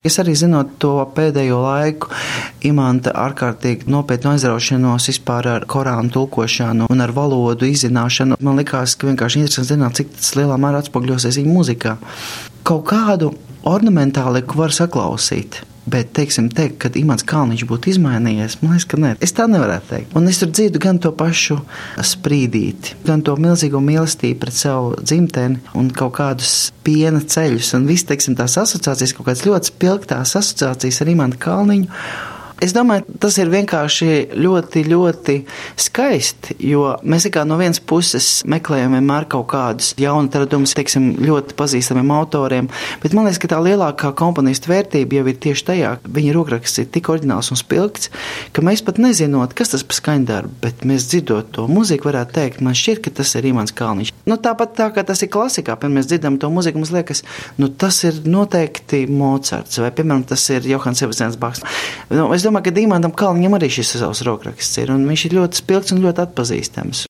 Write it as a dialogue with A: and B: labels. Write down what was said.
A: Es arī zinot to pēdējo laiku, Imanta ārkārtīgi nopietnu aizraušanos vispār ar Korānu tulkošanu un ar valodu izzināšanu, man likās, ka vienkārši interesanti zināt, cik tas lielā mērā atspogļosies viņa muzikā. Kaut kādu ornamentāliku var saklausīt. Bet, teikt, kad Imants Kalniņš būtu izmainījies, man liekas, ka nē. Es tā nevarētu teikt. Un es tur dzirdu gan to pašu sprīdīti, gan to milzīgo mīlestību pret savu dzimteni un kaut kādus piena ceļus. Un viss, tās asociācijas, kaut kādas ļoti spilgtās asociācijas ar Imantu Kalniņu. Es domāju, tas ir vienkārši ļoti, ļoti skaisti, jo mēs no vienas puses meklējam vienmēr kaut kādus jaunu atradumus, ļoti pazīstamiem autoriem, bet man liekas, ka tā lielākā komponista vērtība jau ir tieši tajā, ka viņa rokraksts ir tik oriģināls un spilgts, ka mēs pat nezinot, kas tas par skaņdarbu, bet mēs dzirdot to muziku varētu teikt, man šķiet, ka tas ir Imants Kalniņš. Tāpat tā, kā tas ir klasikā, pirms mēs dzirdam to muziku, mums liekas, tas ir noteikti Mocarts vai, piemēram, tas ir Johans Sebastians Bachs. Es domāju, ka Imantam Kalniņam arī šis savs rokraksts ir, un viņš ir ļoti spilgts un ļoti atpazīstams.